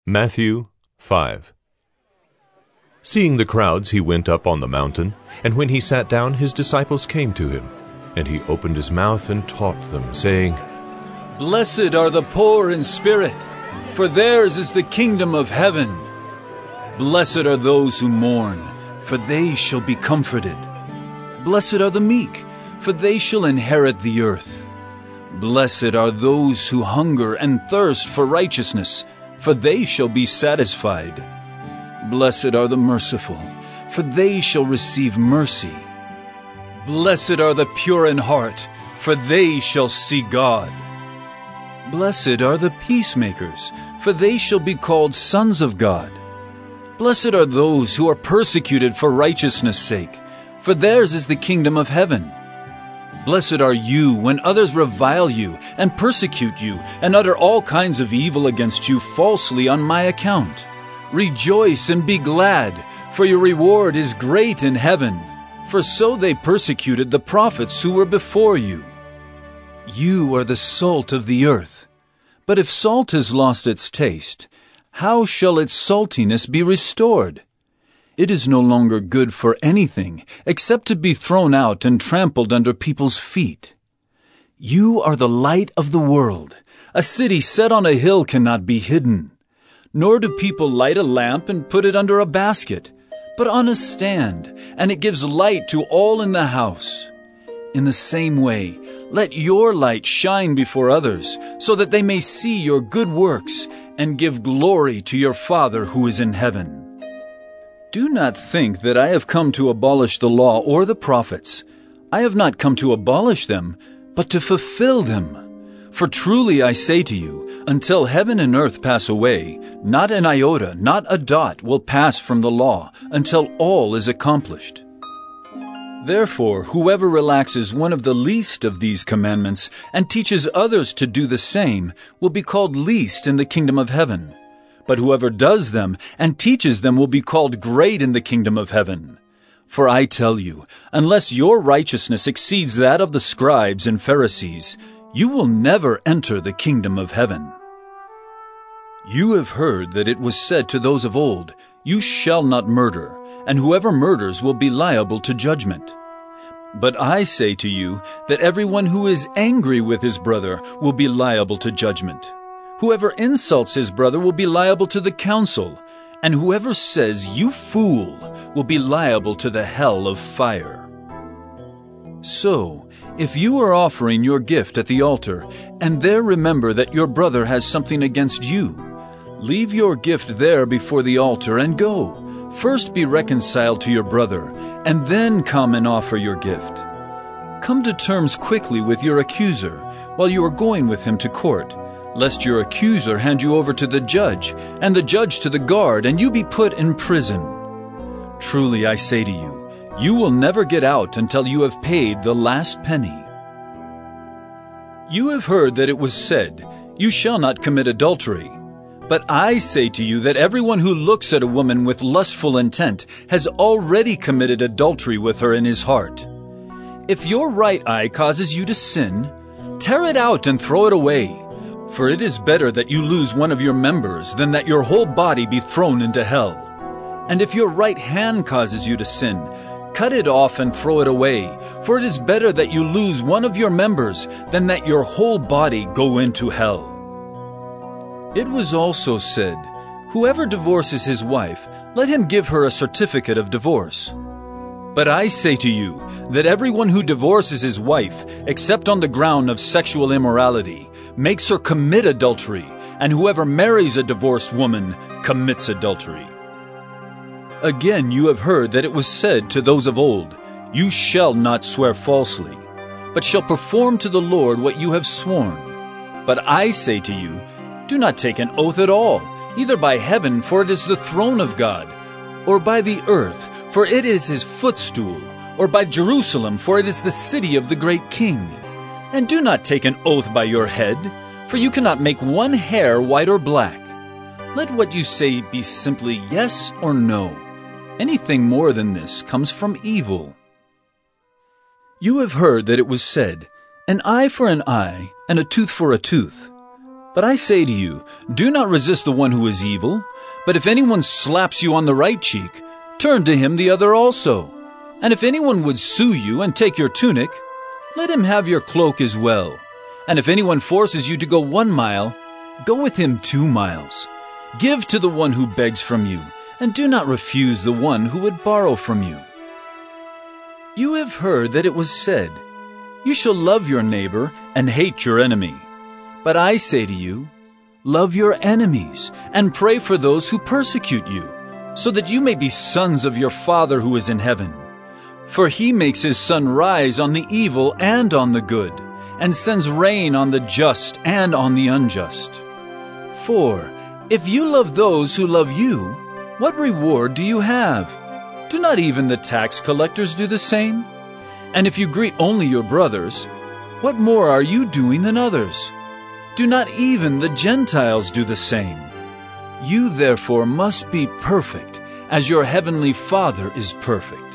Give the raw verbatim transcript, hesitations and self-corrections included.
Matthew five. Seeing the crowds, he went up on the mountain, and when he sat down, his disciples came to him. And he opened his mouth and taught them, saying, Blessed are the poor in spirit, for theirs is the kingdom of heaven. Blessed are those who mourn, for they shall be comforted. Blessed are the meek, for they shall inherit the earth. Blessed are those who hunger and thirst for righteousness, for they shall be satisfied. Blessed are the merciful, for they shall receive mercy. Blessed are the pure in heart, for they shall see God. Blessed are the peacemakers, for they shall be called sons of God. Blessed are those who are persecuted for righteousness' sake, for theirs is the kingdom of heaven. Blessed are you when others revile you and persecute you and utter all kinds of evil against you falsely on my account. Rejoice and be glad, for your reward is great in heaven. For so they persecuted the prophets who were before you. You are the salt of the earth. But if salt has lost its taste, how shall its saltiness be restored? It is no longer good for anything except to be thrown out and trampled under people's feet. You are the light of the world. A city set on a hill cannot be hidden. Nor do people light a lamp and put it under a basket, but on a stand, and it gives light to all in the house. In the same way, let your light shine before others, so that they may see your good works and give glory to your Father who is in heaven. Do not think that I have come to abolish the law or the prophets. I have not come to abolish them, but to fulfill them. For truly I say to you, until heaven and earth pass away, not an iota, not a dot will pass from the law, until all is accomplished. Therefore, whoever relaxes one of the least of these commandments and teaches others to do the same will be called least in the kingdom of heaven. But whoever does them and teaches them will be called great in the kingdom of heaven. For I tell you, unless your righteousness exceeds that of the scribes and Pharisees, you will never enter the kingdom of heaven. You have heard that it was said to those of old, You shall not murder, and whoever murders will be liable to judgment. But I say to you that everyone who is angry with his brother will be liable to judgment. Whoever insults his brother will be liable to the council, and whoever says, You fool, will be liable to the hell of fire. So, if you are offering your gift at the altar, and there remember that your brother has something against you, leave your gift there before the altar and go. First be reconciled to your brother, and then come and offer your gift. Come to terms quickly with your accuser, while you are going with him to court, lest your accuser hand you over to the judge, and the judge to the guard, and you be put in prison. Truly I say to you, you will never get out until you have paid the last penny. You have heard that it was said, You shall not commit adultery. But I say to you that everyone who looks at a woman with lustful intent has already committed adultery with her in his heart. If your right eye causes you to sin, tear it out and throw it away. For it is better that you lose one of your members than that your whole body be thrown into hell. And if your right hand causes you to sin, cut it off and throw it away. For it is better that you lose one of your members than that your whole body go into hell. It was also said, Whoever divorces his wife, let him give her a certificate of divorce. But I say to you that everyone who divorces his wife, except on the ground of sexual immorality, makes her commit adultery, and whoever marries a divorced woman commits adultery. Again you have heard that it was said to those of old, You shall not swear falsely, but shall perform to the Lord what you have sworn. But I say to you, Do not take an oath at all, either by heaven, for it is the throne of God, or by the earth, for it is his footstool, or by Jerusalem, for it is the city of the great king. And do not take an oath by your head, for you cannot make one hair white or black. Let what you say be simply yes or no. Anything more than this comes from evil. You have heard that it was said, An eye for an eye, and a tooth for a tooth. But I say to you, do not resist the one who is evil. But if anyone slaps you on the right cheek, turn to him the other also. And if anyone would sue you and take your tunic, let him have your cloak as well. And if anyone forces you to go one mile, go with him two miles. Give to the one who begs from you, and do not refuse the one who would borrow from you. You have heard that it was said, you shall love your neighbor and hate your enemy. But I say to you, love your enemies and pray for those who persecute you, so that you may be sons of your Father who is in heaven. For he makes his sun rise on the evil and on the good, and sends rain on the just and on the unjust. For if you love those who love you, what reward do you have? Do not even the tax collectors do the same? And if you greet only your brothers, what more are you doing than others? Do not even the Gentiles do the same? You therefore must be perfect, as your heavenly Father is perfect.